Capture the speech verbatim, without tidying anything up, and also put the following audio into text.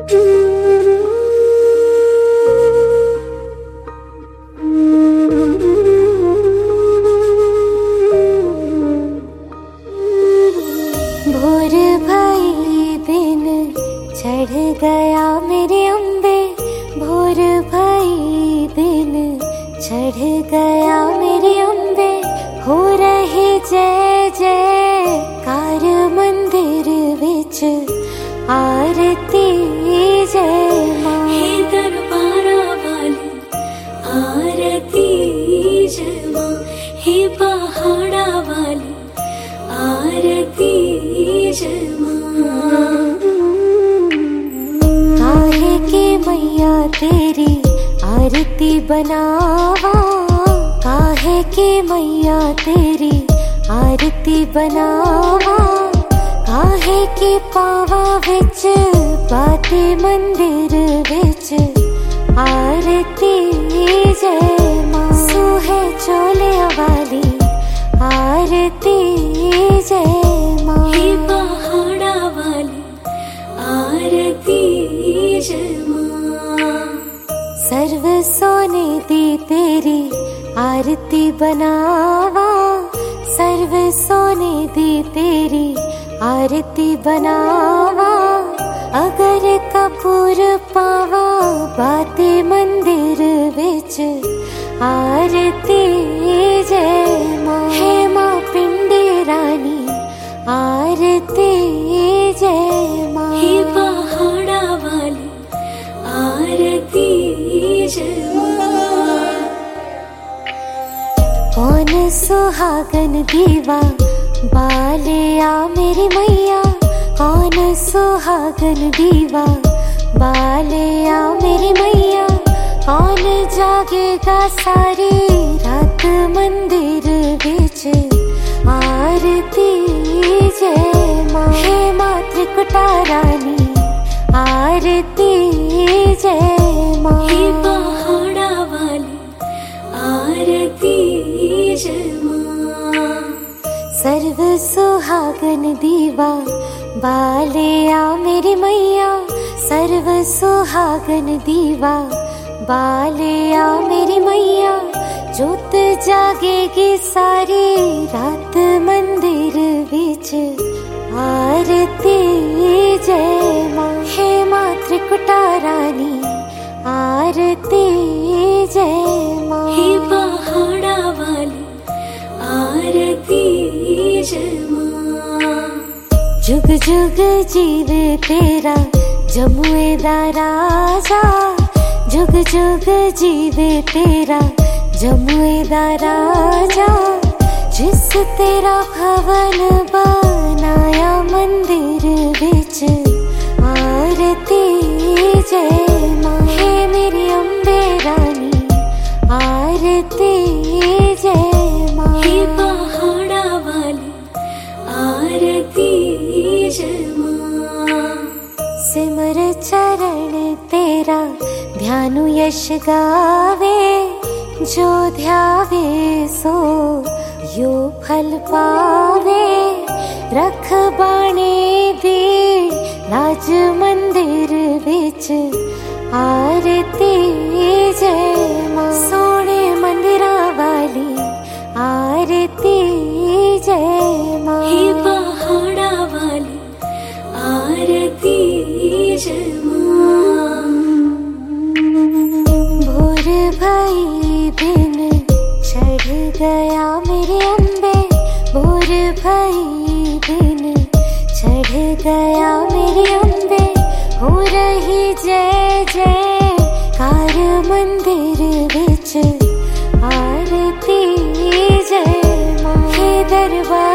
भोर भई दिन चढ़ गया मेरे अम्बे, भोर भई दिन चढ़ गया मेरे अम्बे। हो रही जय जयकार मंदिर विच आरती जय मां। हे दरबारा वाली आरती जय मां, हे पहाड़ा वाली आरती जय मां। काहे के मैया तेरी आरती बनावा, काहे के मैया तेरी आरती बनावा। काहे के पावा विच बाते मंदिर विच आरती जय मां। सुहे चोले वाली आरती जय मां, हे पहाड़ा वाली आरती जय मां। सर्व सोने दी तेरी आरती बनावा, सर्व सोने दी तेरी आरती बनावा। अगर कपूर पावा बाते मंदिर विच आरती जय मां। हे मां पिंडी रानी आरती जय मां, हे पहाड़ा वाली आरती जय मां। कौन सुहागन दीवा बाले आ मेरी मैया, कौन सुहागन दीवा बाले आ मेरी मैया। कौन जागेगा सारी रात मंदिर विच आरती जय मां। हे मां त्रिकुटा रानी आरती जय मां, हे पहाड़ा वाली आरती जय मां। सर्व सुहागन दीवा बाले आ मेरी मैया, सर्व सुहागन दीवा बाले आ मेरी मैया। जोत जागेगी सारी रात मंदिर विच आरती जय मां। हे मां त्रिकुटा रानी आरती जय मां, हे पहाड़ा वाली आरती जय मां। जुग जुग जीवे तेरा जमुए दा राजा, जुग जुग जीवे तेरा जमुए दा राजा। जिस तेरा भवन बनाया मंदिर विच आरती जय मां। हे मेरी अम्बे रानी आरती जय मां, हे पहाड़ा वाली आरती जय मां। सिमर चरण तेरा ध्यानु यश गावे, जो ध्यावे सो यो फल पावे। रख बाणे दी राज मंदिर विच आरती जय मां। सोने मंदिरा वाली आरती जय मां, हे पहाड़ा वाली आरती जय मां। भोर भई दिन चढ़ गया मेरे अम्बे, भोर भई दिन चढ़ गया मेरे अम्बे। हो रही जय जयकार मंदिर विच आरती जय मां। हे दरबार